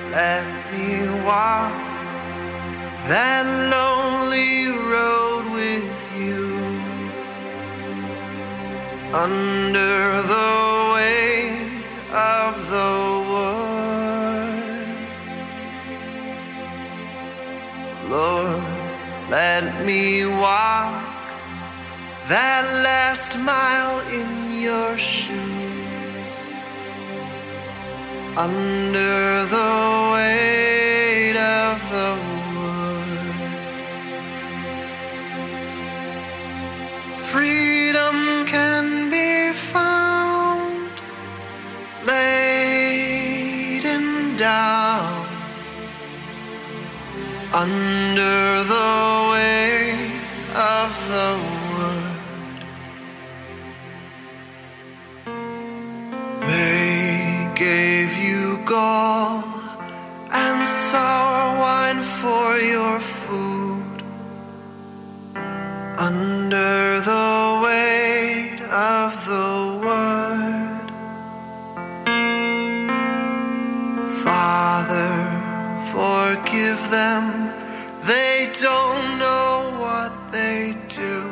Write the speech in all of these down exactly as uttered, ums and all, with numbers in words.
let me walk that lonely road with you, under the weight of the wood. Lord, let me walk that last mile in your shoes, under the weight of the wood. Freedom can be found laden down under the weight of the wood. They gave you gall and sour wine for your food, under the weight of the word. Father, forgive them, they don't know what they do,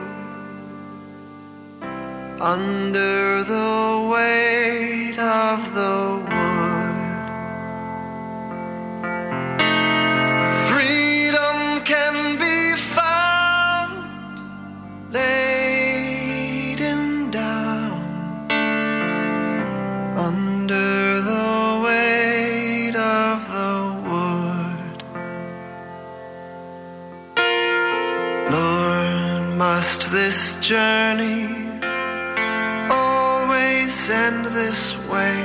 under the weight of the wood. Freedom can be found laden down under the weight of the wood. Lord, must this journey always end this way,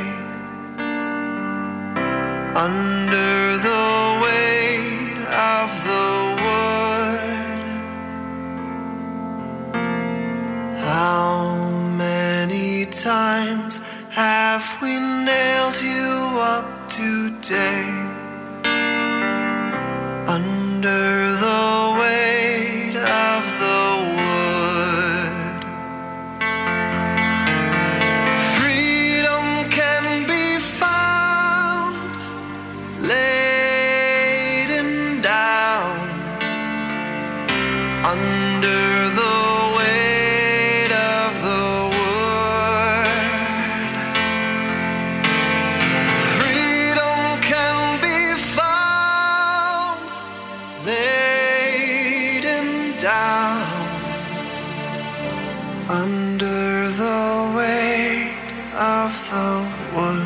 under the weight of the wood? How many times have we nailed you up today, under the weight of the wood? Under the weight of the word. Freedom can be found laden down under the weight of the word.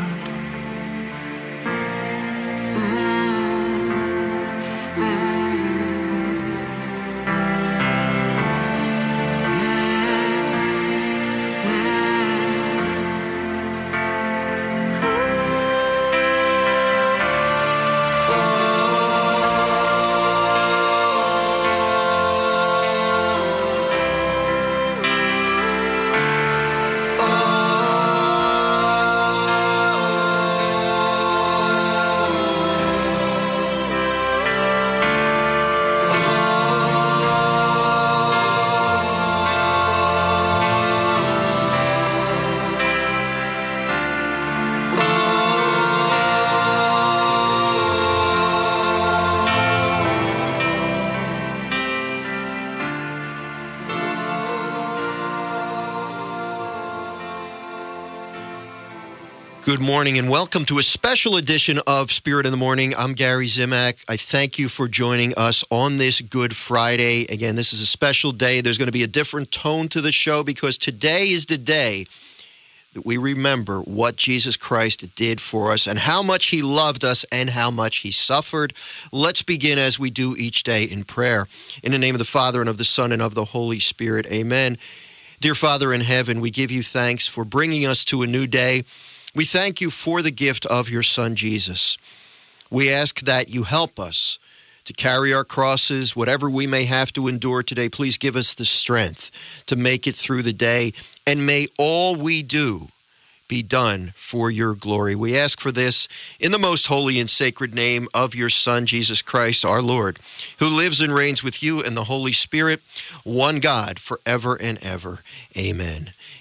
Good morning and welcome to a special edition of Spirit in the Morning. I'm Gary Zimak. I thank you for joining us on this Good Friday. Again, this is a special day. There's going to be a different tone to the show because today is the day that we remember what Jesus Christ did for us and how much he loved us and how much he suffered. Let's begin as we do each day in prayer. In the name of the Father and of the Son and of the Holy Spirit, amen. Dear Father in heaven, we give you thanks for bringing us to a new day. We thank you for the gift of your Son, Jesus. We ask that you help us to carry our crosses, whatever we may have to endure today. Please give us the strength to make it through the day, and may all we do be done for your glory. We ask for this in the most holy and sacred name of your Son, Jesus Christ, our Lord, who lives and reigns with you in the Holy Spirit, one God, forever and ever. Amen.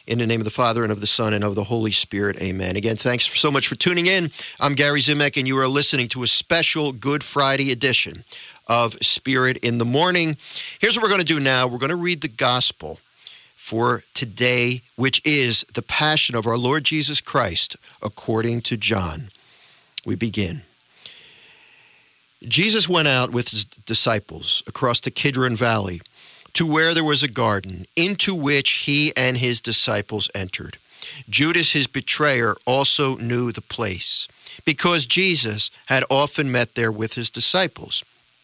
In the name of the Father, and of the Son, and of the Holy Spirit, amen. Again, thanks so much for tuning in. I'm Gary Zimek, and you are listening to a special Good Friday edition of Spirit in the Morning. Here's what we're going to do now. We're going to read the gospel for today, which is the Passion of our Lord Jesus Christ according to John. We begin. Jesus went out with his disciples across the Kidron Valley to where there was a garden, into which he and his disciples entered. Judas, his betrayer, also knew the place, because Jesus had often met there with his disciples.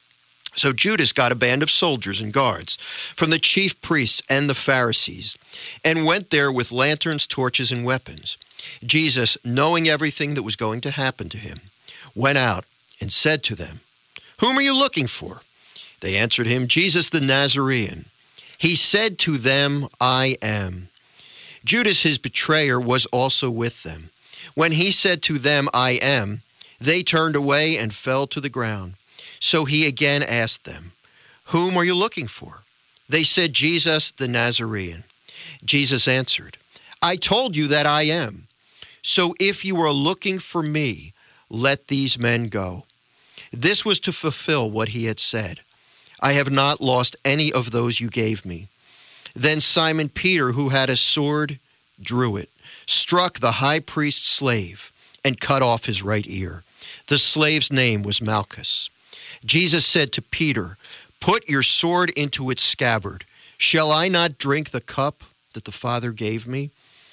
So Judas got a band of soldiers and guards from the chief priests and the Pharisees, and went there with lanterns, torches, and weapons. Jesus, knowing everything that was going to happen to him, went out and said to them, "Whom are you looking for?" They answered him, "Jesus the Nazarene." He said to them, "I am." Judas, his betrayer, was also with them. When he said to them, "I am," they turned away and fell to the ground. So he again asked them, "Whom are you looking for?" They said, "Jesus the Nazarene." Jesus answered, "I told you that I am. So if you are looking for me, let these men go." This was to fulfill what he had said, "I have not lost any of those you gave me." Then Simon Peter, who had a sword, drew it, struck the high priest's slave, and cut off his right ear. The slave's name was Malchus. Jesus said to Peter, "Put your sword into its scabbard. Shall I not drink the cup that the Father gave me?"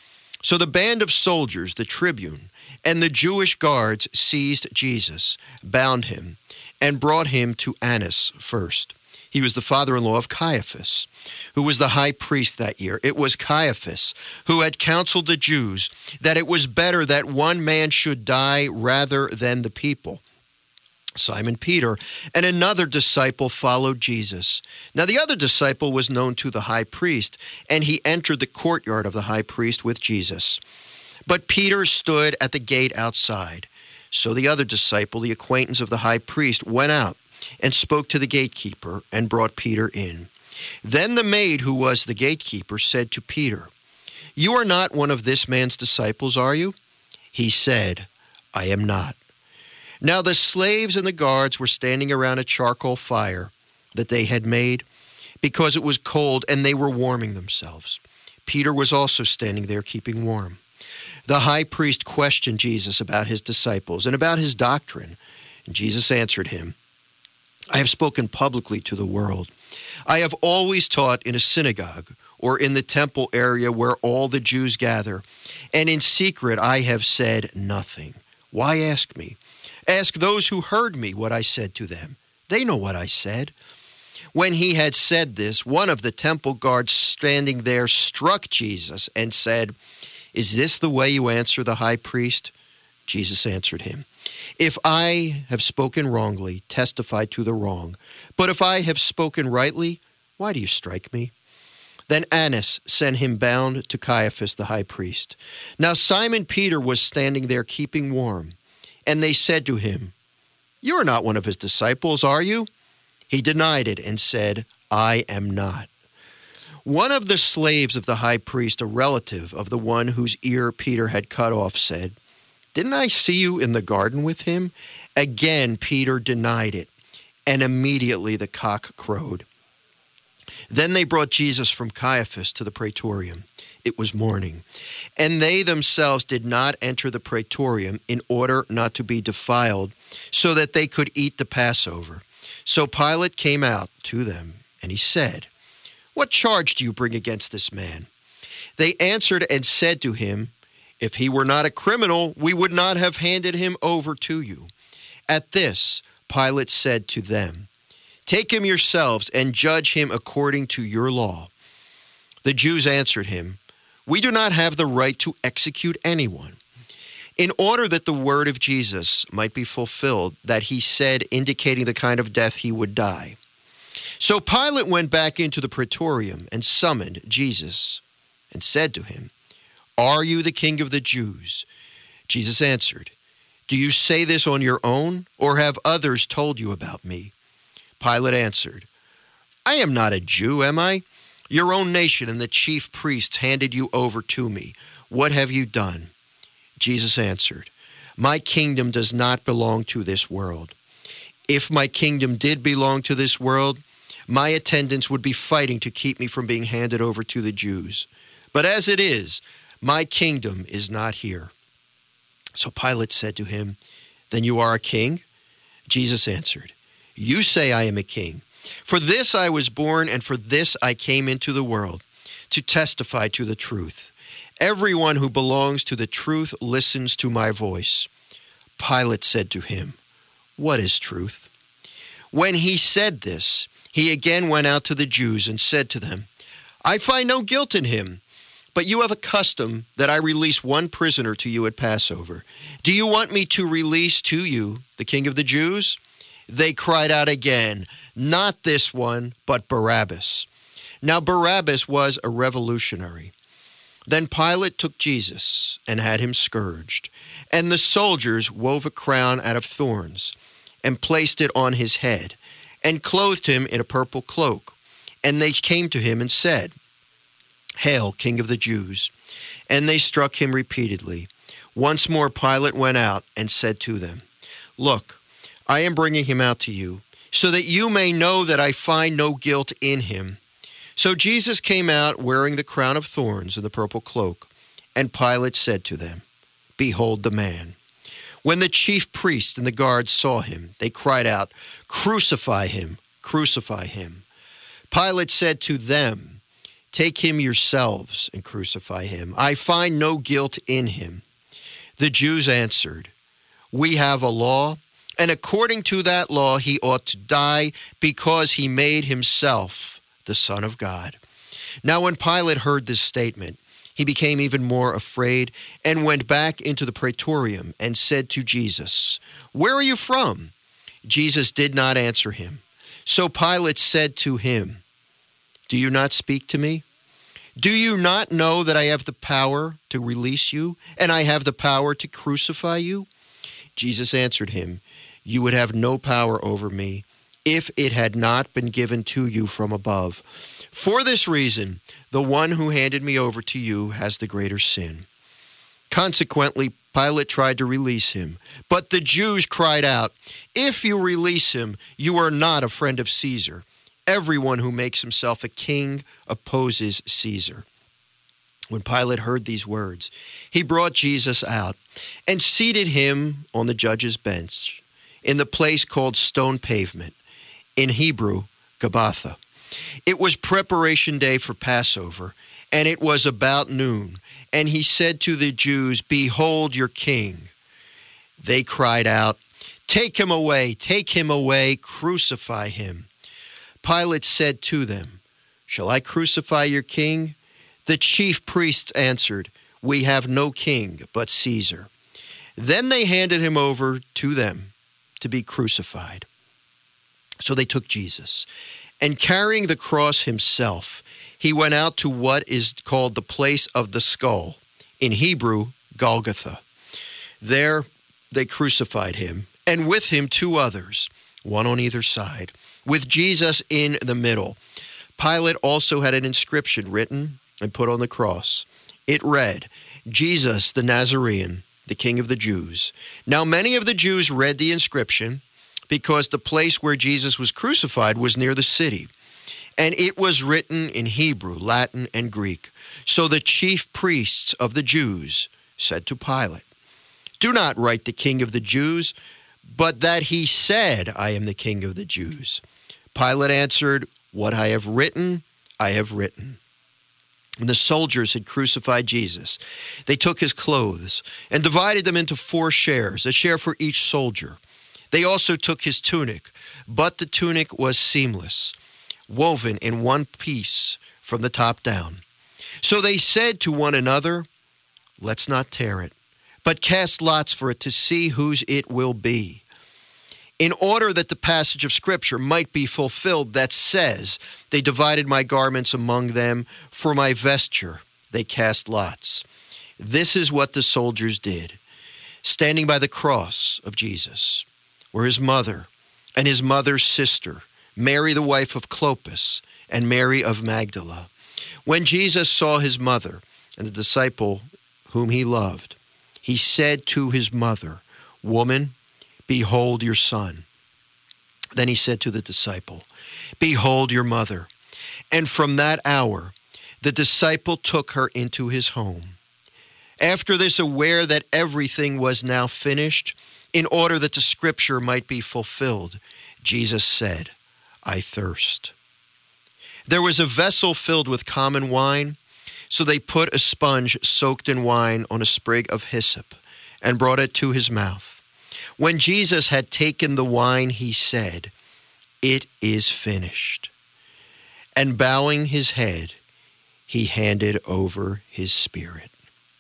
So the band of soldiers, the tribune, and the Jewish guards seized Jesus, bound him, and brought him to Annas first. He was the father-in-law of Caiaphas, who was the high priest that year. It was Caiaphas who had counseled the Jews that it was better that one man should die rather than the people. Simon Peter and another disciple followed Jesus. Now the other disciple was known to the high priest, and he entered the courtyard of the high priest with Jesus. But Peter stood at the gate outside. So the other disciple, the acquaintance of the high priest, went out and spoke to the gatekeeper and brought Peter in. Then the maid who was the gatekeeper said to Peter, "You are not one of this man's disciples, are you?" He said, "I am not." Now the slaves and the guards were standing around a charcoal fire that they had made because it was cold, and they were warming themselves. Peter was also standing there keeping warm. The high priest questioned Jesus about his disciples and about his doctrine. And Jesus answered him, "I have spoken publicly to the world. I have always taught in a synagogue or in the temple area where all the Jews gather, and in secret I have said nothing. Why ask me? Ask those who heard me what I said to them. They know what I said." When he had said this, one of the temple guards standing there struck Jesus and said, "Is this the way you answer the high priest?" Jesus answered him, "If I have spoken wrongly, testify to the wrong. But if I have spoken rightly, why do you strike me?" Then Annas sent him bound to Caiaphas the high priest. Now Simon Peter was standing there keeping warm. And they said to him, "You are not one of his disciples, are you?" He denied it and said, "I am not." One of the slaves of the high priest, a relative of the one whose ear Peter had cut off, said, "Didn't I see you in the garden with him?" Again Peter denied it, and immediately the cock crowed. Then they brought Jesus from Caiaphas to the praetorium. It was morning, and they themselves did not enter the praetorium in order not to be defiled, so that they could eat the Passover. So Pilate came out to them, and he said, "What charge do you bring against this man?" They answered and said to him, "If he were not a criminal, we would not have handed him over to you." At this, Pilate said to them, "Take him yourselves and judge him according to your law." The Jews answered him, "We do not have the right to execute anyone," in order that the word of Jesus might be fulfilled, that he said, indicating the kind of death he would die. So Pilate went back into the praetorium and summoned Jesus and said to him, "Are you the king of the Jews?" Jesus answered, "Do you say this on your own, or have others told you about me?" Pilate answered, "I am not a Jew, am I? Your own nation and the chief priests handed you over to me. What have you done?" Jesus answered, "My kingdom does not belong to this world. If my kingdom did belong to this world, my attendants would be fighting to keep me from being handed over to the Jews. But as it is, my kingdom is not here." So Pilate said to him, "Then you are a king?" Jesus answered, "You say I am a king. For this I was born, and for this I came into the world, to testify to the truth. Everyone who belongs to the truth listens to my voice." Pilate said to him, "What is truth?" When he said this, he again went out to the Jews and said to them, "I find no guilt in him, but you have a custom that I release one prisoner to you at Passover. Do you want me to release to you the King of the Jews?" They cried out again, "Not this one, but Barabbas." Now Barabbas was a revolutionary. Then Pilate took Jesus and had him scourged, and the soldiers wove a crown out of thorns and placed it on his head, and clothed him in a purple cloak. And they came to him and said, "Hail, King of the Jews!" And they struck him repeatedly. Once more Pilate went out and said to them, "Look, I am bringing him out to you, so that you may know that I find no guilt in him." So Jesus came out wearing the crown of thorns and the purple cloak, and Pilate said to them, "Behold the man." When the chief priests and the guards saw him, they cried out, "Crucify him, crucify him." Pilate said to them, "Take him yourselves and crucify him. I find no guilt in him." The Jews answered, "We have a law, and according to that law he ought to die because he made himself the Son of God." Now when Pilate heard this statement, he became even more afraid and went back into the praetorium and said to Jesus, "Where are you from?" Jesus did not answer him. So Pilate said to him, "Do you not speak to me? Do you not know that I have the power to release you, and I have the power to crucify you?" Jesus answered him, "You would have no power over me if it had not been given to you from above. For this reason, the one who handed me over to you has the greater sin." Consequently, Pilate tried to release him, but the Jews cried out, "If you release him, you are not a friend of Caesar. Everyone who makes himself a king opposes Caesar." When Pilate heard these words, he brought Jesus out and seated him on the judge's bench in the place called Stone Pavement, in Hebrew, Gabbatha. It was preparation day for Passover, and it was about noon. And he said to the Jews, "Behold your king." They cried out, "Take him away, take him away, crucify him." Pilate said to them, "Shall I crucify your king?" The chief priests answered, "We have no king but Caesar." Then they handed him over to them to be crucified. So they took Jesus, and carrying the cross himself, he went out to what is called the place of the skull, in Hebrew, Golgotha. There they crucified him, and with him two others, one on either side, with Jesus in the middle. Pilate also had an inscription written and put on the cross. It read, "Jesus the Nazarene, the King of the Jews." Now many of the Jews read the inscription because the place where Jesus was crucified was near the city, and it was written in Hebrew, Latin, and Greek. So the chief priests of the Jews said to Pilate, "Do not write the King of the Jews, but that he said, 'I am the King of the Jews.'" Pilate answered, "What I have written, I have written." When the soldiers had crucified Jesus, they took his clothes and divided them into four shares, a share for each soldier. They also took his tunic, but the tunic was seamless, woven in one piece from the top down. So they said to one another, "Let's not tear it, but cast lots for it to see whose it will be," in order that the passage of Scripture might be fulfilled that says, "They divided my garments among them, for my vesture they cast lots." This is what the soldiers did. Standing by the cross of Jesus were his mother and his mother's sister, Mary the wife of Clopas, and Mary of Magdala. When Jesus saw his mother and the disciple whom he loved, he said to his mother, "Woman, behold your son." Then he said to the disciple, "Behold your mother." And from that hour, the disciple took her into his home. After this, aware that everything was now finished, in order that the scripture might be fulfilled, Jesus said, "I thirst." There was a vessel filled with common wine, so they put a sponge soaked in wine on a sprig of hyssop and brought it to his mouth. When Jesus had taken the wine, he said, "It is finished." And bowing his head, he handed over his spirit.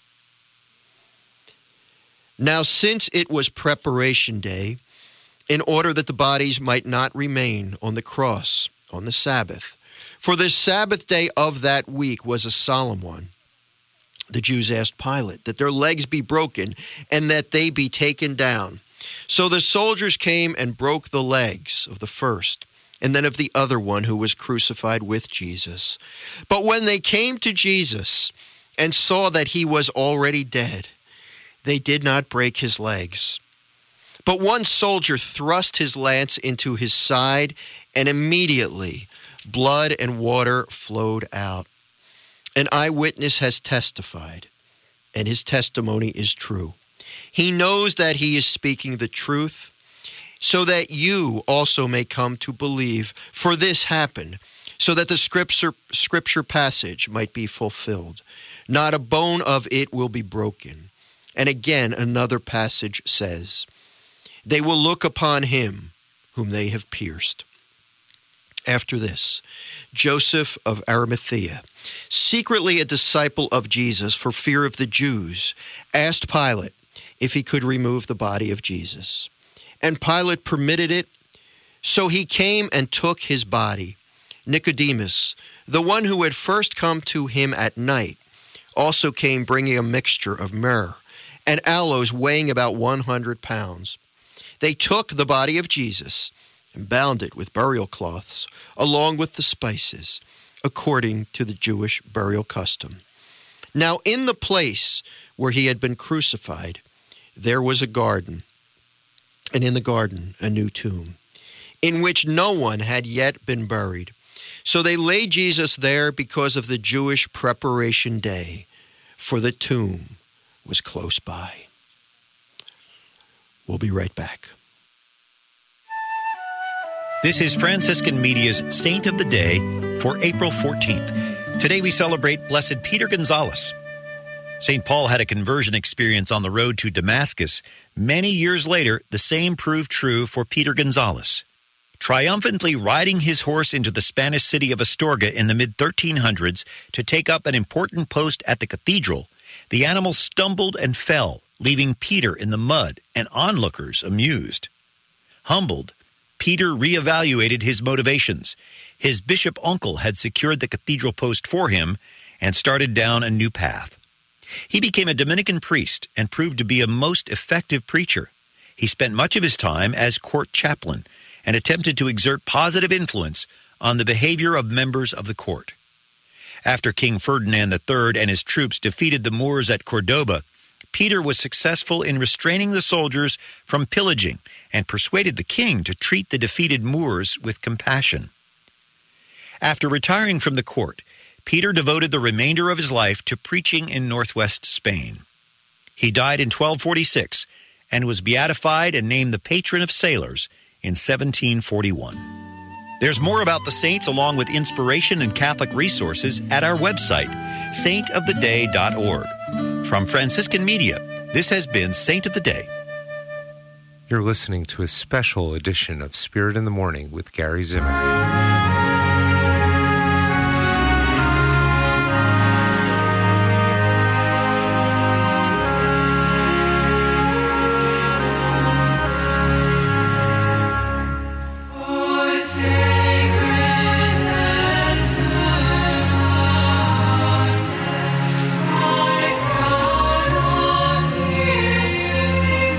Now, since it was preparation day, in order that the bodies might not remain on the cross on the Sabbath, for this Sabbath day of that week was a solemn one, the Jews asked Pilate that their legs be broken and that they be taken down. So the soldiers came and broke the legs of the first and then of the other one who was crucified with Jesus. But when they came to Jesus and saw that he was already dead, they did not break his legs. But one soldier thrust his lance into his side, and immediately blood and water flowed out. An eyewitness has testified, and his testimony is true. He knows that he is speaking the truth, so that you also may come to believe. For this happened, so that the scripture, scripture passage might be fulfilled. Not a bone of it will be broken. And again, another passage says, "They will look upon him whom they have pierced." After this, Joseph of Arimathea, secretly a disciple of Jesus for fear of the Jews, asked Pilate if he could remove the body of Jesus. And Pilate permitted it, so he came and took his body. Nicodemus, the one who had first come to him at night, also came bringing a mixture of myrrh and aloes weighing about one hundred pounds. They took the body of Jesus and bound it with burial cloths, along with the spices, according to the Jewish burial custom. Now in the place where he had been crucified, there was a garden, and in the garden a new tomb, in which no one had yet been buried. So they laid Jesus there because of the Jewish preparation day, for the tomb was close by. We'll be right back. This is Franciscan Media's Saint of the Day for April fourteenth. Today we celebrate Blessed Peter Gonzalez. Saint Paul had a conversion experience on the road to Damascus. Many years later, the same proved true for Peter Gonzalez. Triumphantly riding his horse into the Spanish city of Astorga in the mid thirteen hundreds to take up an important post at the cathedral, the animal stumbled and fell, leaving Peter in the mud and onlookers amused. Humbled, Peter reevaluated his motivations. His bishop uncle had secured the cathedral post for him and started down a new path. He became a Dominican priest and proved to be a most effective preacher. He spent much of his time as court chaplain and attempted to exert positive influence on the behavior of members of the court. After King Ferdinand the Third and his troops defeated the Moors at Cordoba, Peter was successful in restraining the soldiers from pillaging and persuaded the king to treat the defeated Moors with compassion. After retiring from the court, Peter devoted the remainder of his life to preaching in northwest Spain. He died in twelve forty-six and was beatified and named the patron of sailors in seventeen forty-one. There's more about the saints along with inspiration and Catholic resources at our website, saint of the day dot org. From Franciscan Media, this has been Saint of the Day. You're listening to a special edition of Spirit in the Morning with Gary Zimmer.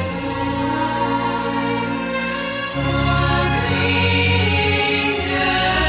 Yeah.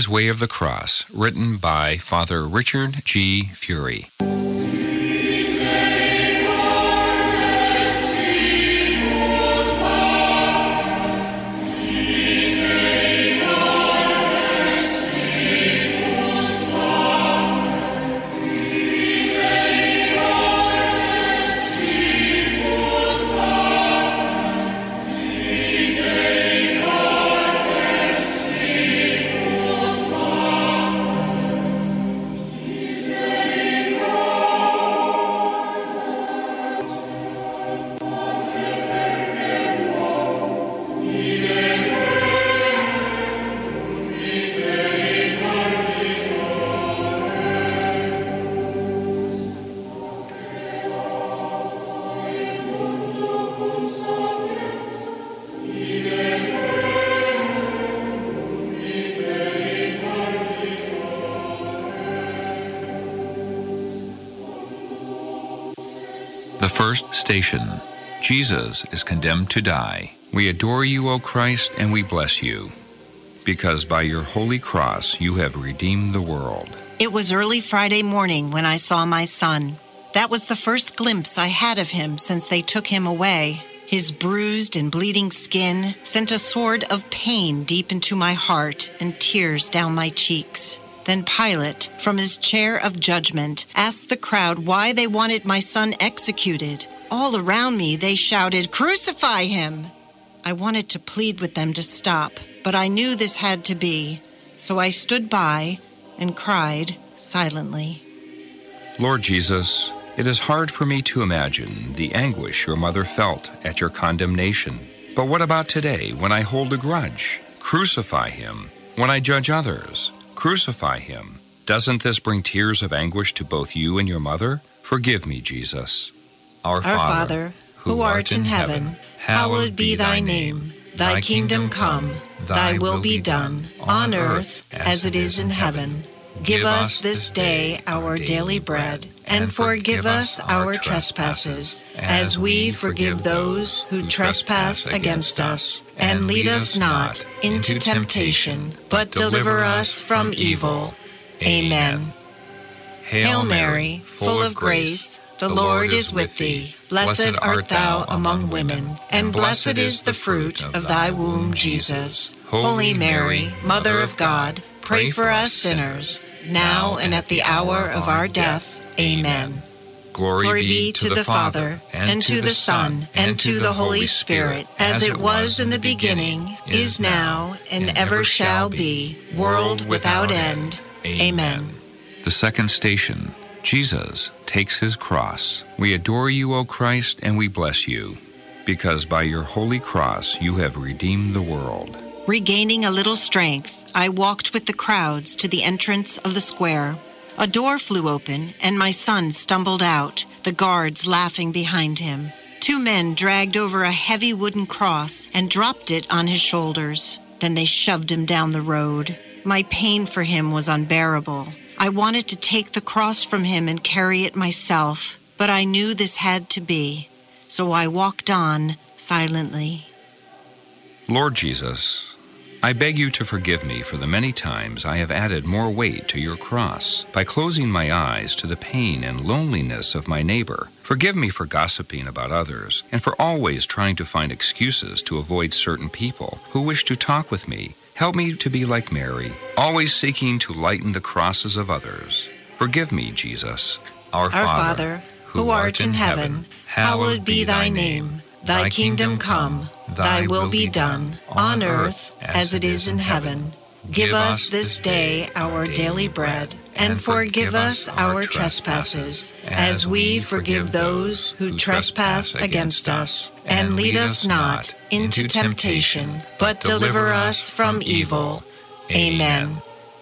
His Way of the Cross, written by Father Richard G. Fury. The first station. Jesus is condemned to die. We adore you, O Christ, and we bless you, because by your holy cross you have redeemed the world. It was early Friday morning when I saw my son. That was the first glimpse I had of him since they took him away. His bruised and bleeding skin sent a sword of pain deep into my heart and tears down my cheeks. Then Pilate, from his chair of judgment, asked the crowd why they wanted my son executed. All around me they shouted, "Crucify him!" I wanted to plead with them to stop, but I knew this had to be, so I stood by and cried silently. Lord Jesus, it is hard for me to imagine the anguish your mother felt at your condemnation. But what about today, when I hold a grudge? Crucify him. When I judge others, crucify him. Doesn't this bring tears of anguish to both you and your mother? Forgive me, Jesus. Our, Our Father, who art in heaven, hallowed be thy name. Thy kingdom come, thy will be done, on earth as it is in heaven. Give us this day our daily bread, and forgive us our trespasses, as we forgive those who trespass against us. And lead us not into temptation, but deliver us from evil. Amen. Hail Mary, full of grace, the Lord is with thee. Blessed art thou among women, and blessed is the fruit of thy womb, Jesus. Holy Mary, Mother of God, pray for us sinners, now and at the hour of our death. Amen. Glory, Glory be to the Father, and to the Son, and to the Holy Spirit, as it was in the beginning, is now, and ever shall be, world without end. Amen. The second station. Jesus takes his cross. We adore you, O Christ, and we bless you, because by your holy cross you have redeemed the world. Regaining a little strength, I walked with the crowds to the entrance of the square. A door flew open, and my son stumbled out, the guards laughing behind him. Two men dragged over a heavy wooden cross and dropped it on his shoulders. Then they shoved him down the road. My pain for him was unbearable. I wanted to take the cross from him and carry it myself, but I knew this had to be, so I walked on silently. Lord Jesus, I beg you to forgive me for the many times I have added more weight to your cross by closing my eyes to the pain and loneliness of my neighbor. Forgive me for gossiping about others and for always trying to find excuses to avoid certain people who wish to talk with me. Help me to be like Mary, always seeking to lighten the crosses of others. Forgive me, Jesus. Our, Our Father, who art in heaven, hallowed be thy name. Thy kingdom come, thy will be done, on earth as it is in heaven. Give us this day our daily bread, and forgive us our trespasses, as we forgive those who trespass against us. And lead us not into temptation, but deliver us from evil. Amen.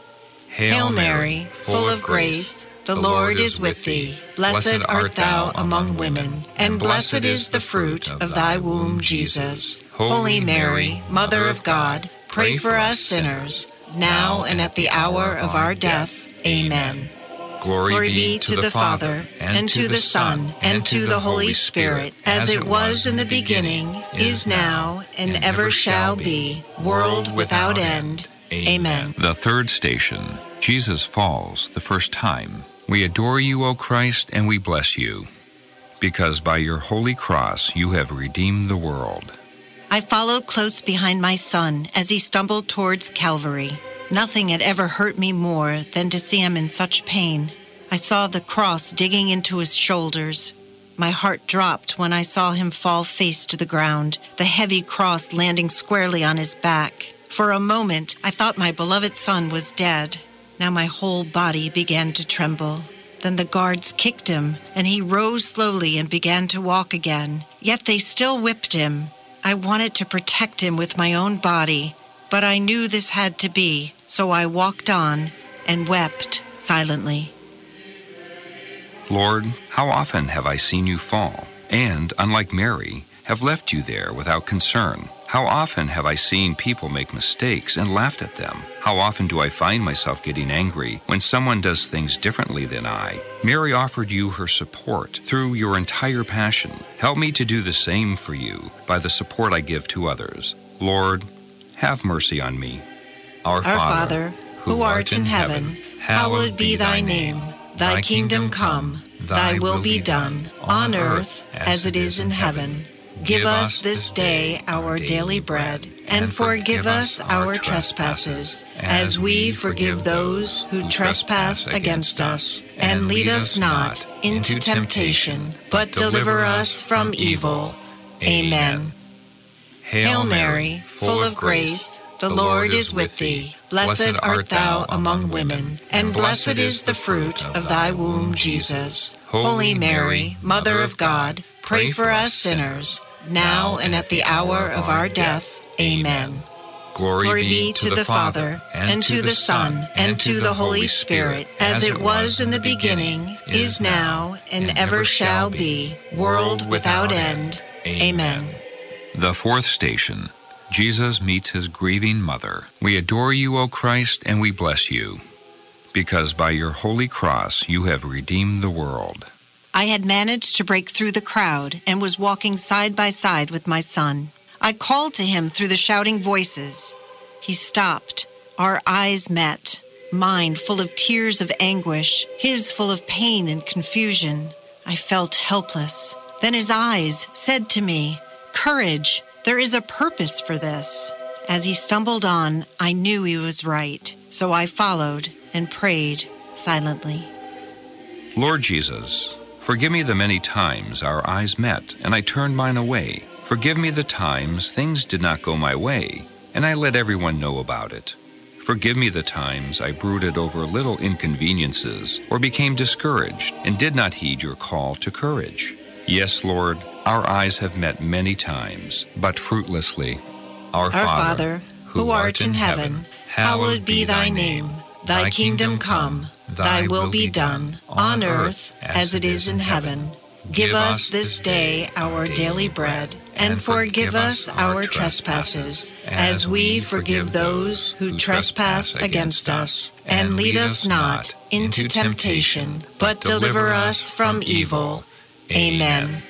Hail Mary, full of grace, the Lord is with thee. Blessed art thou among women, and blessed is the fruit of thy womb, Jesus. Holy Mary, Mother of God, pray for us sinners, now and at the hour of our death. Amen. Glory, Glory be to the Father, and to the Son, and to the Holy Spirit, as it was in the beginning, is now, and ever shall be, world without end. Amen. The third station, Jesus falls the first time. We adore you, O Christ, and we bless you, because by your holy cross you have redeemed the world. I followed close behind my son as he stumbled towards Calvary. Nothing had ever hurt me more than to see him in such pain. I saw the cross digging into his shoulders. My heart dropped when I saw him fall face to the ground, the heavy cross landing squarely on his back. For a moment, I thought my beloved son was dead. Now my whole body began to tremble. Then the guards kicked him, and he rose slowly and began to walk again. Yet they still whipped him. I wanted to protect him with my own body, but I knew this had to be, so I walked on and wept silently. Lord, how often have I seen you fall, and, unlike Mary, have left you there without concern? How often have I seen people make mistakes and laughed at them? How often do I find myself getting angry when someone does things differently than I? Mary offered you her support through your entire passion. Help me to do the same for you by the support I give to others. Lord, have mercy on me. Our, Our Father, who art in heaven, hallowed be thy name. Thy kingdom come, thy will be done, on earth as it is in heaven. Give us this day our daily bread, and forgive us our trespasses, as we forgive those who trespass against us. And lead us not into temptation, but deliver us from evil. Amen. Hail Mary, full of grace, the Lord is with thee. Blessed art thou among women, and blessed is the fruit of thy womb, Jesus. Holy Mary, Mother of God, pray for us sinners, now and at the hour of our death. Amen. Glory, Glory be to the Father, and to the Son, and to the Holy Spirit, as it was in the beginning, is now, and ever shall be, world without end. Amen. The fourth station, Jesus meets his grieving mother. We adore you, O Christ, and we bless you, because by your holy cross you have redeemed the world. I had managed to break through the crowd and was walking side by side with my son. I called to him through the shouting voices. He stopped. Our eyes met, mine full of tears of anguish, his full of pain and confusion. I felt helpless. Then his eyes said to me, "Courage, there is a purpose for this." As he stumbled on, I knew he was right, so I followed and prayed silently. Lord Jesus, forgive me the many times our eyes met and I turned mine away. Forgive me the times things did not go my way and I let everyone know about it. Forgive me the times I brooded over little inconveniences or became discouraged and did not heed your call to courage. Yes, Lord, our eyes have met many times, but fruitlessly. Our, Our Father, who art in heaven, hallowed be thy name. Thy kingdom come, thy will be done, on earth as it is in heaven. Give us this day our daily bread, and forgive us our trespasses, as we forgive those who trespass against us. And lead us not into temptation, but deliver us from evil. Amen.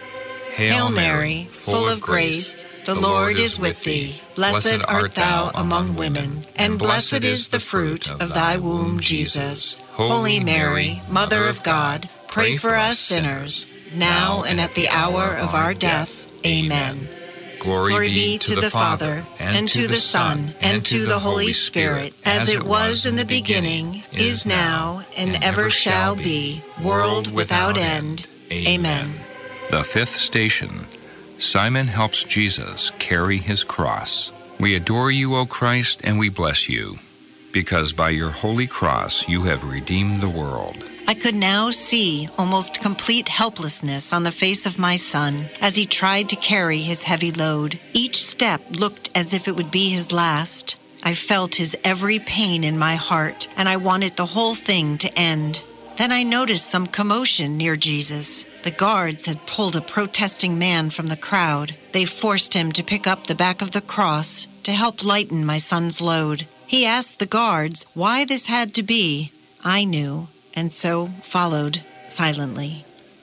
Hail Mary, full of grace, the Lord is with thee. Blessed art thou among women, and blessed is the fruit of thy womb, Jesus. Holy Mary, Mother of God, pray for us sinners, now and at the hour of our death. Amen. Glory, Glory be to the Father, and to the Son, and to the Holy Spirit, as it was in the beginning, is now, and ever shall be, world without end. Amen. The fifth station, Simon helps Jesus carry his cross. We adore you, O Christ, and we bless you, because by your holy cross you have redeemed the world. I could now see almost complete helplessness on the face of my son as he tried to carry his heavy load. Each step looked as if it would be his last. I felt his every pain in my heart, and I wanted the whole thing to end. Then I noticed some commotion near Jesus. The guards had pulled a protesting man from the crowd. They forced him to pick up the back of the cross to help lighten my son's load. He asked the guards why this had to be. I knew, and so followed silently.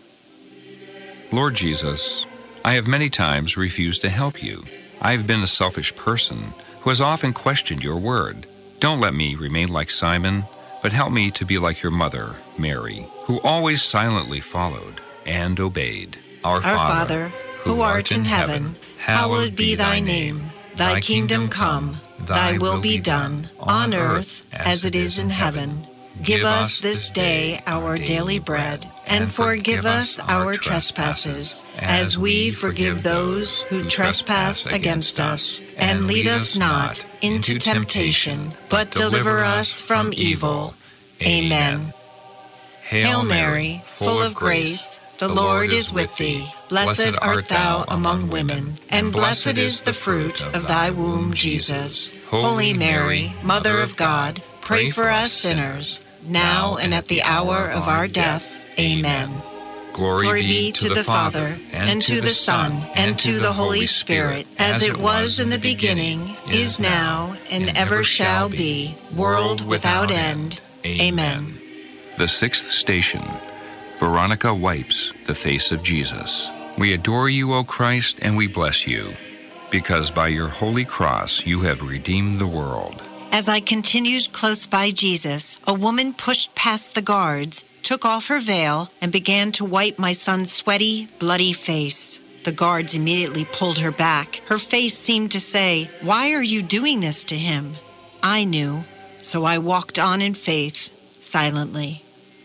Lord Jesus, I have many times refused to help you. I have been a selfish person who has often questioned your word. Don't let me remain like Simon, but help me to be like your mother, Mary, who always silently followed and obeyed. Our, Our Father, who art in heaven, hallowed be thy name. Thy kingdom come, thy will be done, on earth as it is in heaven. Give us this day our daily bread, and forgive us our trespasses, as we forgive those who trespass against us. And lead us not into temptation, but deliver us from evil. Amen. Hail Mary, full of grace, the Lord is with thee. Blessed art thou among women, and blessed is the fruit of thy womb, Jesus. Holy Mary, Mother of God, pray for us sinners, now and at the hour of our death. Amen. Glory, Glory be to the Father, and to the Son, and to the Holy Spirit, as it was in the beginning, is now, and ever shall be, world without end. Amen. The sixth station. Veronica wipes the face of Jesus. We adore you, O Christ, and we bless you, because by your holy cross you have redeemed the world. As I continued close by Jesus, a woman pushed past the guards, took off her veil, and began to wipe my son's sweaty, bloody face. The guards immediately pulled her back. Her face seemed to say, "Why are you doing this to him?" I knew, so I walked on in faith, silently.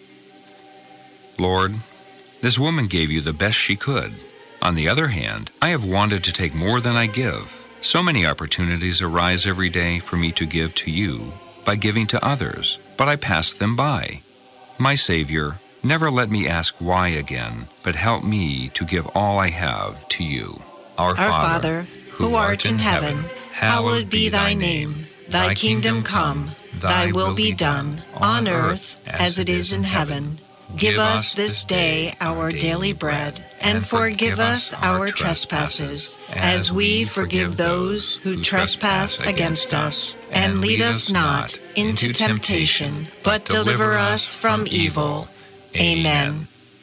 Lord, this woman gave you the best she could. On the other hand, I have wanted to take more than I give. So many opportunities arise every day for me to give to you by giving to others, but I pass them by. My Savior, never let me ask why again, but help me to give all I have to you. Our, Our Father, who art in heaven, hallowed be thy name. Thy kingdom come, thy will be done, on earth as it is in heaven. Give us this day our daily bread, and forgive us our trespasses, as we forgive those who trespass against us. And lead us not into temptation, but deliver us from evil. Amen.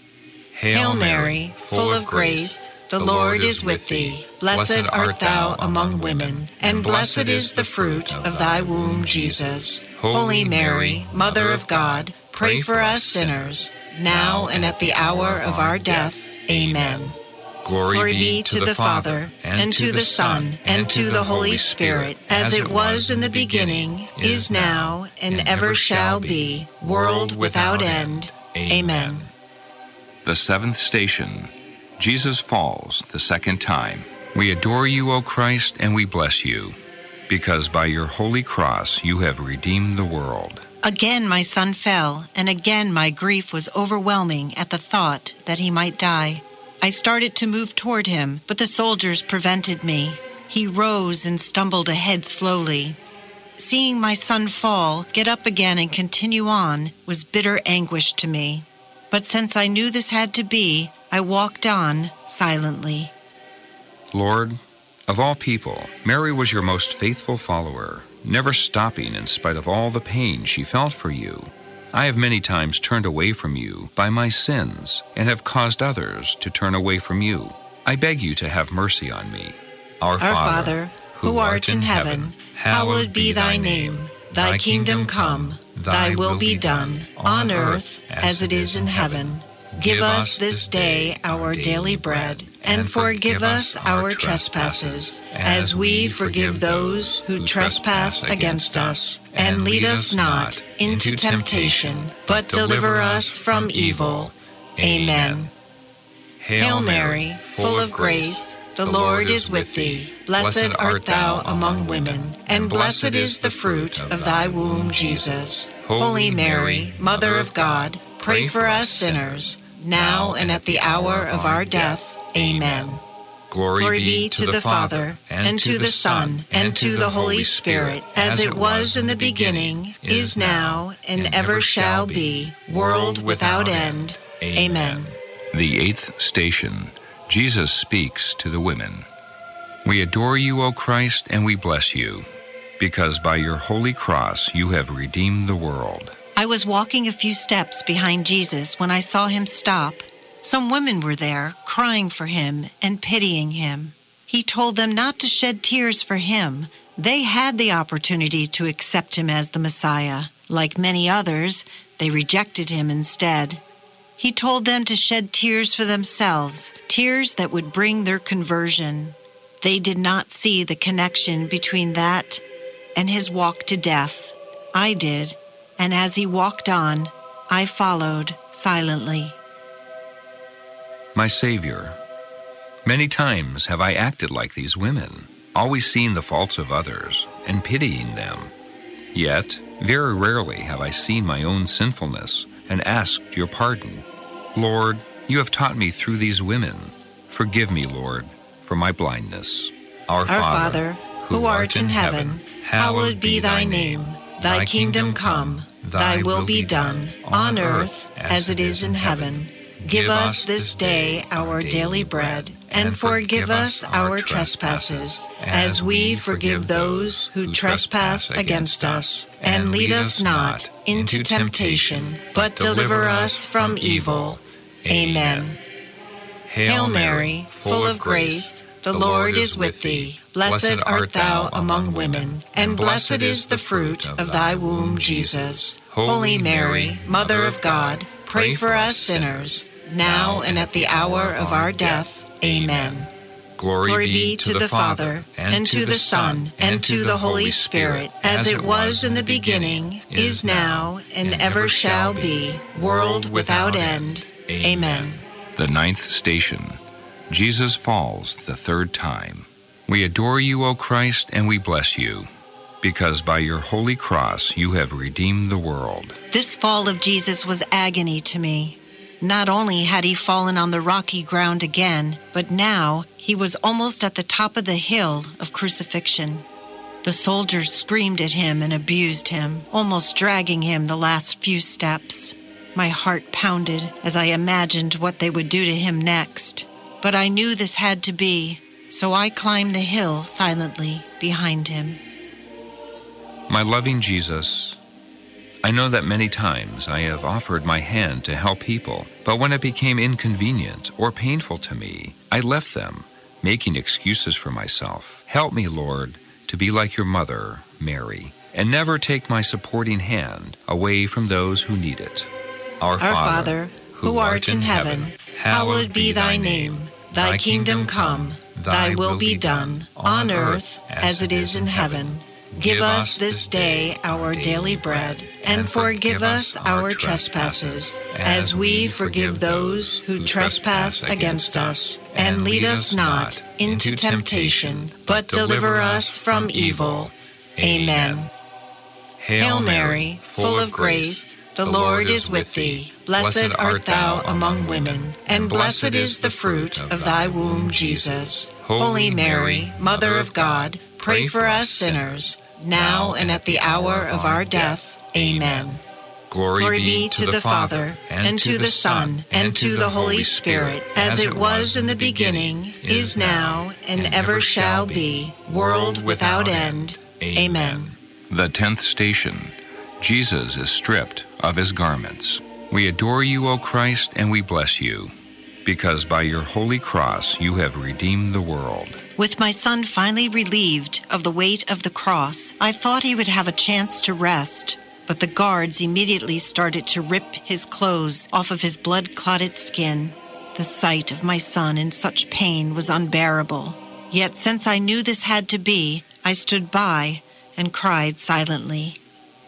Hail Mary, full of grace, the Lord is with thee. Blessed art thou among women, and blessed is the fruit of thy womb, Jesus. Holy Mary, Mother of God, pray for us sinners, now and at the hour of our death. Amen. Glory, Glory be to the Father, and to the Son, and to the Holy Spirit, as it was in the beginning, is now, and ever shall be, world without end. Amen. The seventh station. Jesus falls the second time. We adore you, O Christ, and we bless you, because by your holy cross you have redeemed the world. Again my son fell, and again my grief was overwhelming at the thought that he might die. I started to move toward him, but the soldiers prevented me. He rose and stumbled ahead slowly. Seeing my son fall, get up again and continue on, was bitter anguish to me. But since I knew this had to be, I walked on silently. Lord, of all people, Mary was your most faithful follower, never stopping in spite of all the pain she felt for you. I have many times turned away from you by my sins and have caused others to turn away from you. I beg you to have mercy on me. Our, Our Father, who art in heaven, hallowed be thy name. Thy kingdom come, thy will be done, on earth as it is in heaven. Give us this day our daily bread, and forgive us our trespasses, as we forgive those who trespass against us. And lead us not into temptation, but deliver us from evil. Amen. Hail Mary, full of grace, the Lord is with thee. Blessed art thou among women, and blessed is the fruit of thy womb, Jesus. Holy Mary, Mother of God, pray for us sinners, now and at the hour of our death. Amen. Glory, Glory be to the Father, and to the Son, and to the Holy Spirit, as it was in the beginning, is now, and ever shall be, world without end. Amen. The eighth station. Jesus speaks to the women. We adore you, O Christ, and we bless you, because by your holy cross you have redeemed the world. I was walking a few steps behind Jesus when I saw him stop. Some women were there, crying for him and pitying him. He told them not to shed tears for him, They had the opportunity to accept him as the Messiah. Like many others, they rejected him instead. He told them to shed tears for themselves, tears that would bring their conversion. They did not see the connection between that and his walk to death. I did, and as he walked on, I followed silently. My Savior, many times have I acted like these women, always seen the faults of others and pitying them. Yet, very rarely have I seen my own sinfulness and asked your pardon. Lord, you have taught me through these women. Forgive me, Lord, for my blindness. Our, Our Father, who art in heaven, hallowed be thy name. Thy kingdom come, thy will be done, on earth as it is in heaven. Give us this day our daily bread, and forgive us our trespasses, as we forgive those who trespass against us. And lead us not into temptation, but deliver us from evil. Amen. Hail Mary, full of grace, the Lord is with thee. Blessed art thou among women, and blessed is the fruit of thy womb, Jesus. Holy Mary, Mother of God, pray for us sinners, now and at the hour of our death. Amen. Glory, Glory be to the Father, and to the Son, and to the Holy Spirit, as it was in the beginning, is now, and ever shall be, world without end. Amen. The ninth station. Jesus falls the third time. We adore you, O Christ, and we bless you, because by your holy cross you have redeemed the world. This fall of Jesus was agony to me. Not only had he fallen on the rocky ground again, but now he was almost at the top of the hill of crucifixion. The soldiers screamed at him and abused him, almost dragging him the last few steps. My heart pounded as I imagined what they would do to him next. But I knew this had to be, so I climbed the hill silently behind him. My loving Jesus, I know that many times I have offered my hand to help people, but when it became inconvenient or painful to me, I left them, making excuses for myself. Help me, Lord, to be like your mother, Mary, and never take my supporting hand away from those who need it. Our, Our Father, who art in heaven, hallowed be thy name. Thy kingdom come, thy will be done, on earth as it is in heaven. Give us this day our daily bread, and forgive us our trespasses, as we forgive those who trespass against us. And lead us not into temptation, but deliver us from evil. Amen. Hail Mary, full of grace, the Lord is with thee. Blessed art thou among women, and blessed is the fruit of thy womb, Jesus. Holy Mary, Mother of God, pray for us sinners, now and at the hour of our death. Amen. Glory, Glory be to the Father, and to the Son, and to the Holy Spirit, as it was in the beginning, is now, and ever shall be, world without end. Amen. The tenth station. Jesus is stripped of his garments. We adore you, O Christ, and we bless you, because by your holy cross you have redeemed the world. With my son finally relieved of the weight of the cross, I thought he would have a chance to rest, but the guards immediately started to rip his clothes off of his blood-clotted skin. The sight of my son in such pain was unbearable. Yet since I knew this had to be, I stood by and cried silently.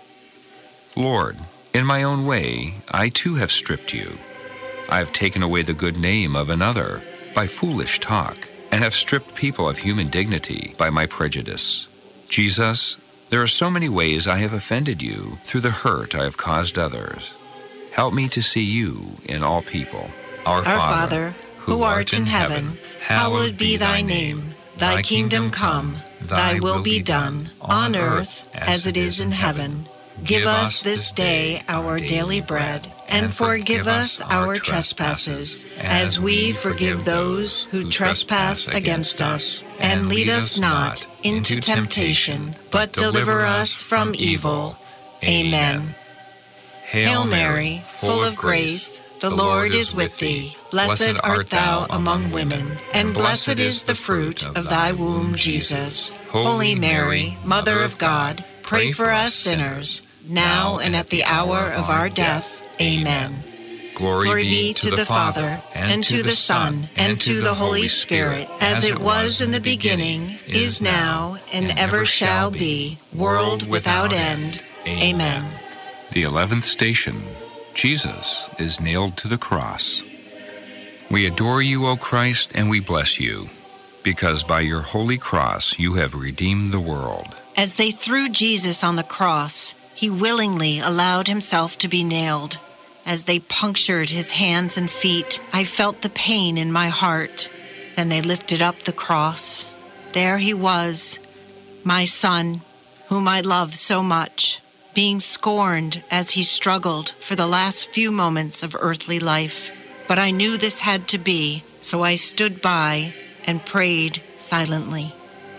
Lord, in my own way, I too have stripped you. I have taken away the good name of another by foolish talk, and have stripped people of human dignity by my prejudice. Jesus, there are so many ways I have offended you through the hurt I have caused others. Help me to see you in all people. Our, Our Father, who art in heaven, hallowed be thy name. Thy kingdom come, thy will be done, on earth as it is in heaven. Give us this day our daily bread, and forgive us our trespasses, as we forgive those who trespass against us. And lead us not into temptation, but deliver us from evil. Amen. Hail Mary, full of grace, The Lord is with thee. Blessed art thou among women, and blessed is the fruit of thy womb, Jesus. Holy Mary, Mother of God, pray for us sinners, now and at the hour of our death. Amen. Glory be to the Father, and to the Son, and to the Holy Spirit, as it was in the beginning, is now, and ever shall be, world without end. Amen. The eleventh station. Jesus is nailed to the cross. We adore you, O Christ, and we bless you, because by your holy cross you have redeemed the world. As they threw Jesus on the cross, he willingly allowed himself to be nailed. As they punctured his hands and feet, I felt the pain in my heart. Then they lifted up the cross. There he was, my son, whom I loved so much, being scorned as he struggled for the last few moments of earthly life. But I knew this had to be, so I stood by and prayed silently.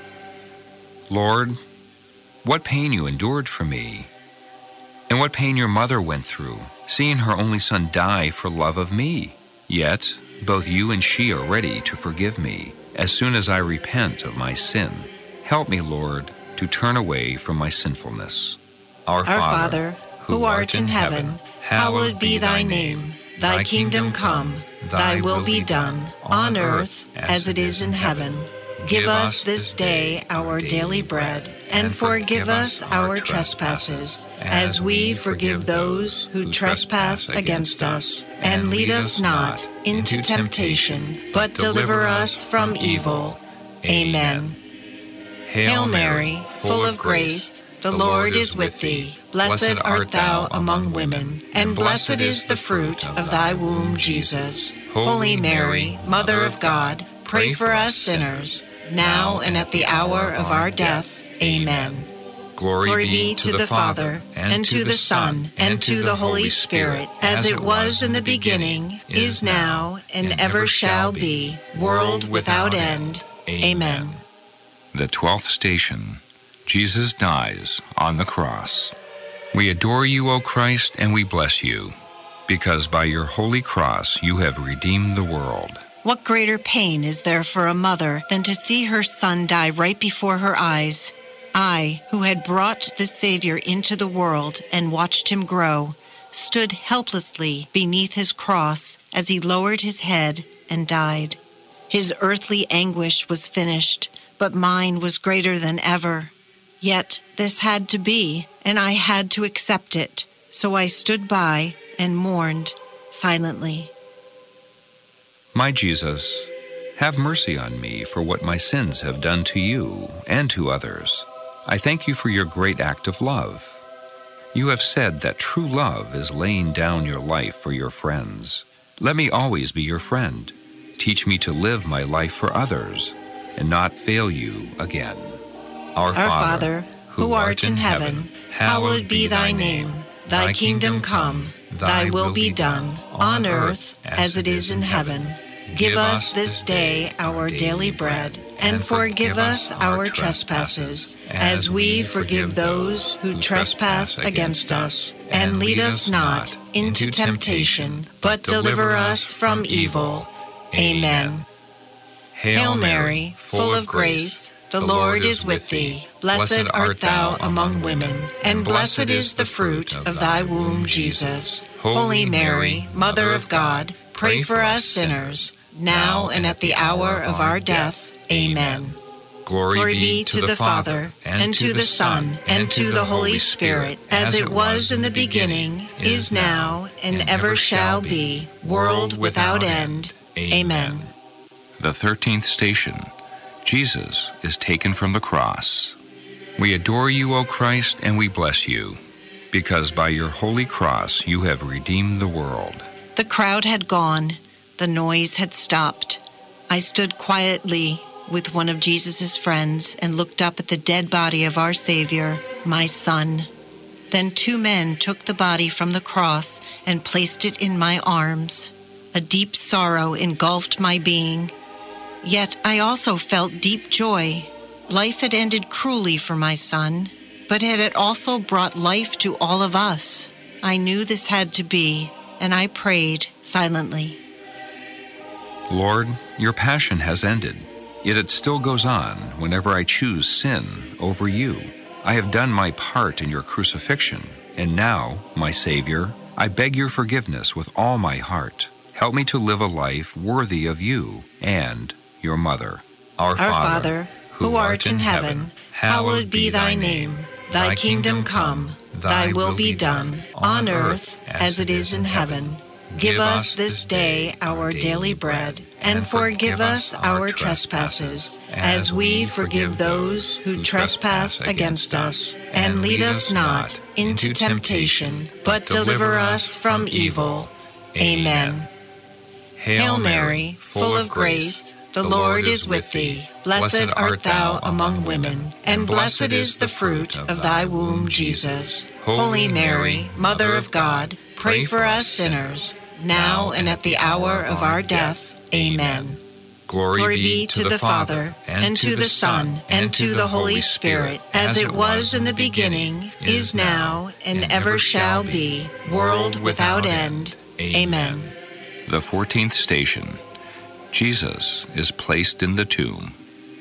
Lord, what pain you endured for me, and what pain your mother went through, seeing her only son die for love of me. Yet both you and she are ready to forgive me as soon as I repent of my sin. Help me, Lord, to turn away from my sinfulness. Our, Our Father, who art in heaven, hallowed be thy name. Thy kingdom come, thy will be done, on earth as it is in heaven. Give us this day our daily bread, and forgive us our trespasses, as we forgive those who trespass against us. And lead us not into temptation, but deliver us from evil. Amen. Hail Mary, full of grace, the Lord is with thee. Blessed art thou among women, and blessed is the fruit of thy womb, Jesus. Holy Mary, Mother of God, pray for us sinners, now and at the hour of our death. Amen. Glory, Glory be to the Father, and to the Son, and to the Holy Spirit, as it was in the beginning, is now, and ever shall be, world without end. Amen. The twelfth station. Jesus dies on the cross. We adore you, O Christ, and we bless you, because by your holy cross you have redeemed the world. What greater pain is there for a mother than to see her son die right before her eyes? I, who had brought the Savior into the world and watched him grow, stood helplessly beneath his cross as he lowered his head and died. His earthly anguish was finished, but mine was greater than ever. Yet this had to be, and I had to accept it, so I stood by and mourned silently. My Jesus, have mercy on me for what my sins have done to you and to others. I thank you for your great act of love. You have said that true love is laying down your life for your friends. Let me always be your friend. Teach me to live my life for others and not fail you again. Our, Our Father, who art in heaven, hallowed be thy name. Thy kingdom come, thy will be done, on earth as it is in heaven. Give us this day our daily bread, and forgive us our trespasses, as we forgive those who trespass against us. And lead us not into temptation, but deliver us from evil. Amen. Hail Mary, full of grace, the Lord is with thee. Blessed art thou among women, and blessed is the fruit of thy womb, Jesus. Holy Mary, Mother of God, pray for us sinners, now and at the hour of our death. Amen. Glory, Glory be to the Father, and to the Son, and to the Holy Spirit, as it was in the beginning, is now, and ever shall be, world without end. Amen. The thirteenth station. Jesus is taken from the cross. We adore you, O Christ, and we bless you, because by your holy cross you have redeemed the world. The crowd had gone. The noise had stopped. I stood quietly with one of Jesus' friends and looked up at the dead body of our Savior, my son. Then two men took the body from the cross and placed it in my arms. A deep sorrow engulfed my being. Yet I also felt deep joy. Life had ended cruelly for my son, but it had also brought life to all of us. I knew this had to be, and I prayed silently. Lord, your passion has ended, yet it still goes on whenever I choose sin over you. I have done my part in your crucifixion, and now, my Savior, I beg your forgiveness with all my heart. Help me to live a life worthy of you and your mother. Our, Our Father, who art in heaven, hallowed be thy name. Thy kingdom come, thy will be done, on earth as it is in heaven. Give us this day our daily bread, and forgive us our trespasses, as we forgive those who trespass against us. And lead us not into temptation, but deliver us from evil. Amen. Hail Mary, full of grace, the Lord is with thee. Blessed art thou among women, and blessed is the fruit of thy womb, Jesus. Holy Mary, Mother of God, pray for us sinners, now and at the hour of our death. Amen. Glory be to the Father, and to the Son, and to the Holy Spirit, as it was in the beginning, is now, and ever shall be, world without end. Amen. The fourteenth station. Jesus is placed in the tomb.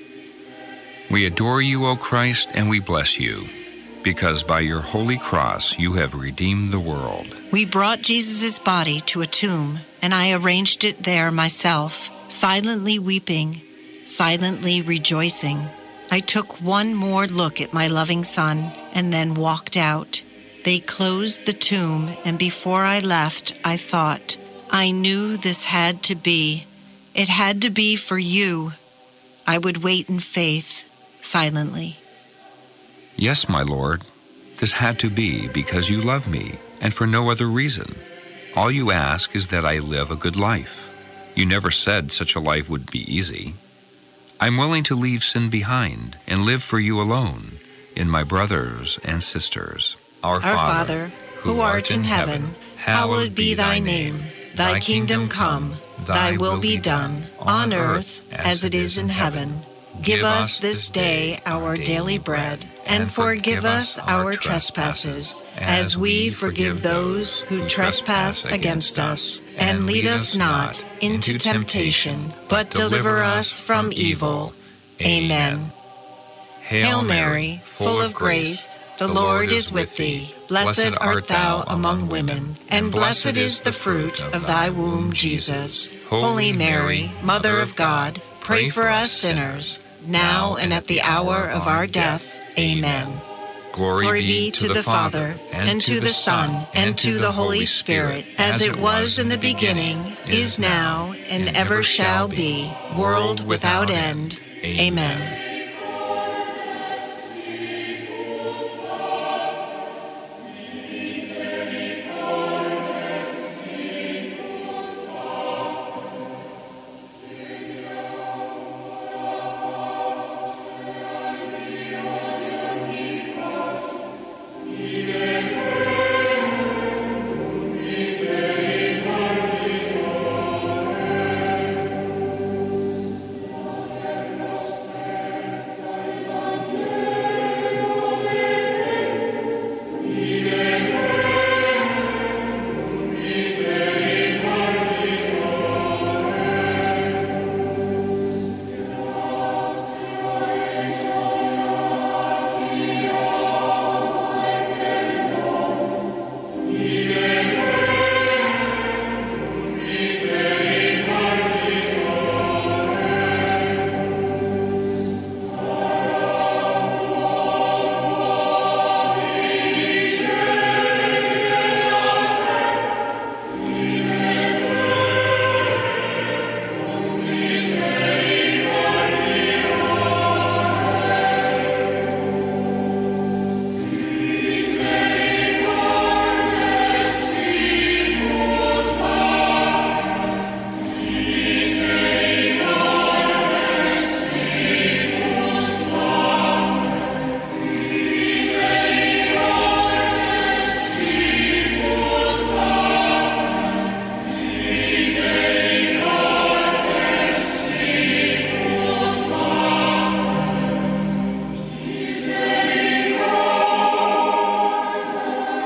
We adore you, O Christ, and we bless you, because by your holy cross you have redeemed the world. We brought Jesus' body to a tomb, and I arranged it there myself, silently weeping, silently rejoicing. I took one more look at my loving Son, and then walked out. They closed the tomb, and before I left, I thought, I knew this had to be. It had to be for you. I would wait in faith, silently. Yes, my Lord, this had to be because you love me, and for no other reason. All you ask is that I live a good life. You never said such a life would be easy. I'm willing to leave sin behind and live for you alone, in my brothers and sisters. Our, Our Father, who art in heaven, hallowed be thy name. Thy kingdom come, thy will be done, on earth as it is in heaven. Give us this day our daily bread, and forgive us our trespasses, as we forgive those who trespass against us. And lead us not into temptation, but deliver us from evil. Amen. Hail Mary, full of grace, the Lord is with thee. Blessed art thou among women, and blessed is the fruit of thy womb, Jesus. Holy Mary, Mother of God, pray for us sinners, now and at the hour of our death. Amen. Glory be to the Father, and to the Son, and to the Holy Spirit, as it was in the beginning, is now, and ever shall be, world without end. Amen.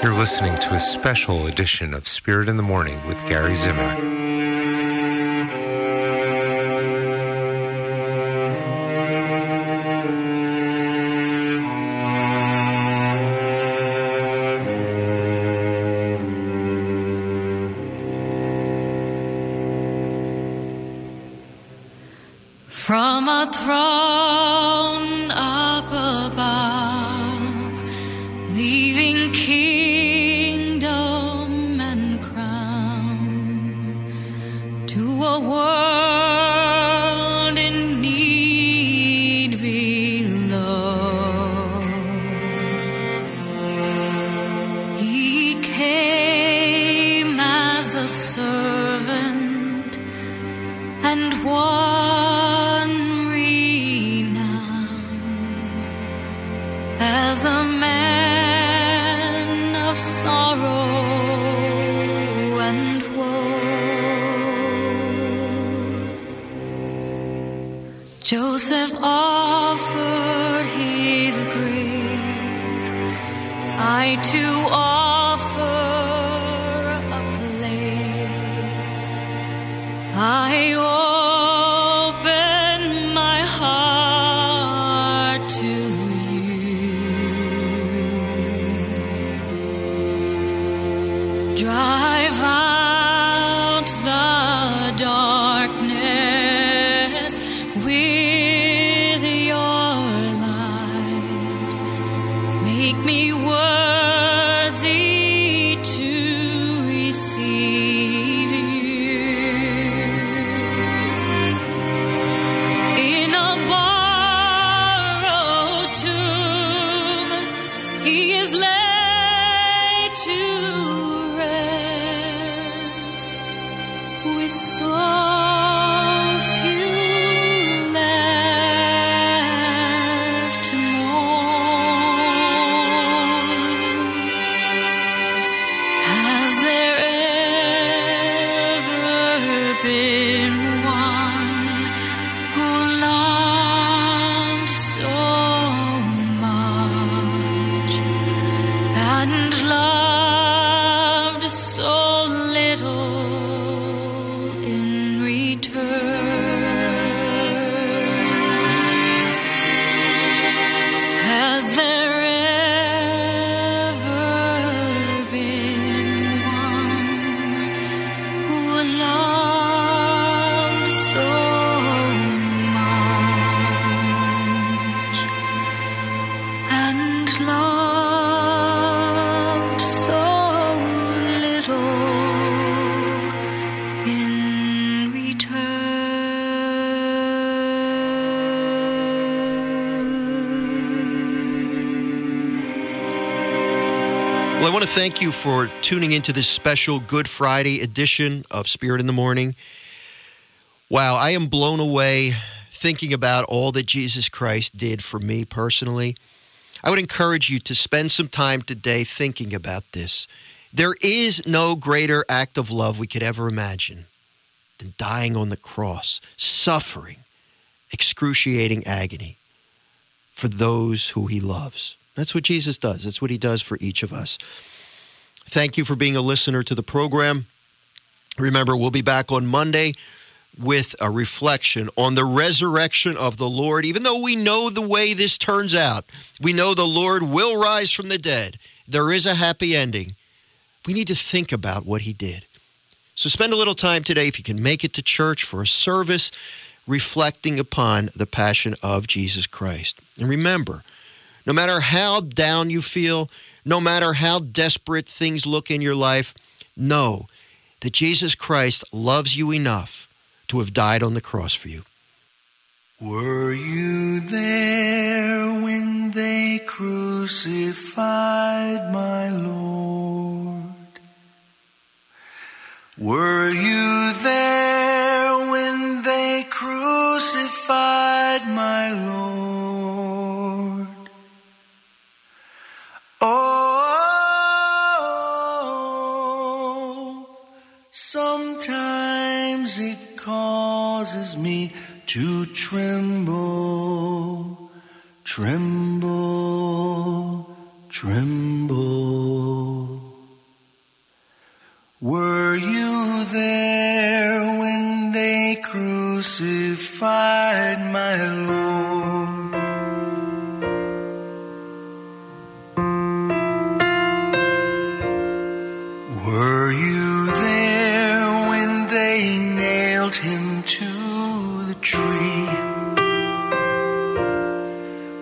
You're listening to a special edition of Spirit in the Morning with Gary Zimak. From a throne up above, leaving kingdom and crown to a world in need below. He came as a servant and won as a man of sorrow and woe. Joseph offered his grave, I too offer a place. I open my heart to drive out the darkness with your light. Make me worthy to receive you. In a borrowed tomb, he is laid to with so few left to mourn. Has there ever been one who loved so much and loved so little in return? Has there ever been one who loved so much and loved so little in Well, I want to thank you for tuning into this special Good Friday edition of Spirit in the Morning. Wow, I am blown away thinking about all that Jesus Christ did for me personally. I would encourage you to spend some time today thinking about this. There is no greater act of love we could ever imagine than dying on the cross, suffering excruciating agony for those who he loves. That's what Jesus does. That's what he does for each of us. Thank you for being a listener to the program. Remember, we'll be back on Monday with a reflection on the resurrection of the Lord. Even though we know the way this turns out, we know the Lord will rise from the dead. There is a happy ending. We need to think about what he did. So spend a little time today, if you can make it to church for a service, reflecting upon the passion of Jesus Christ. And remember, no matter how down you feel, no matter how desperate things look in your life, know that Jesus Christ loves you enough to have died on the cross for you. Were you there when they crucified my Lord? Were you there when they crucified my Lord? Oh, sometimes it causes me to tremble, tremble, tremble.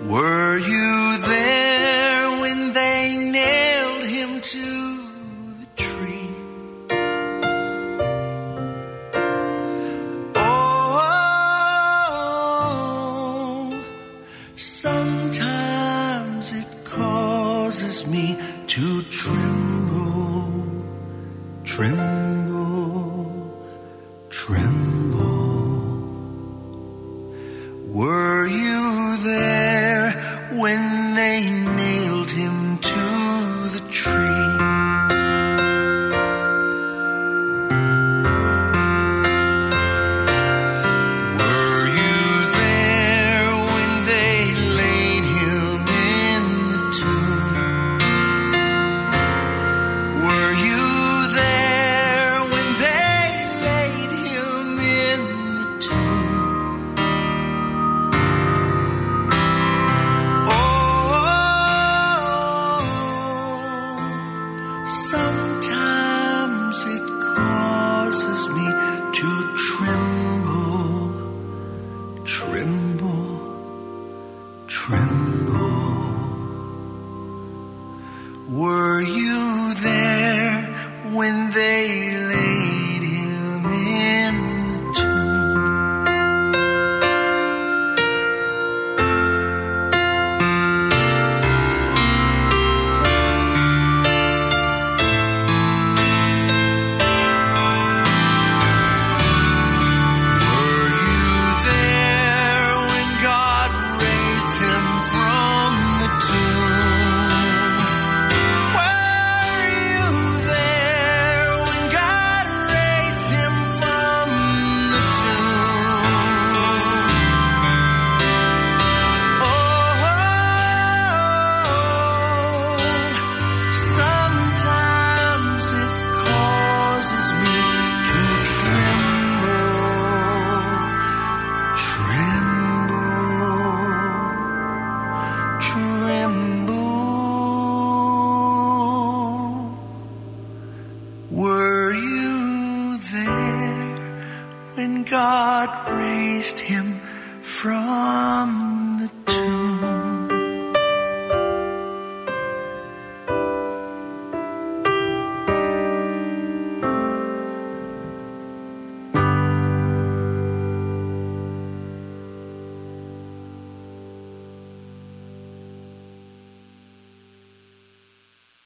Were you there when they nailed him to the tree? Oh, sometimes it causes me to tremble, tremble, tremble. Were you there when they nailed him to the tree? Were you there when they laid him in the tomb? Were you there when they laid him in the tomb? Sometimes it causes me to tremble, tremble, tremble. Were you there when they laid him in the tomb? Were you there when God raised him from the tomb? Were you there when God raised him from the tomb? Oh, sometimes it causes me to tremble, tremble, tremble. Were you there when God raised him from the tomb?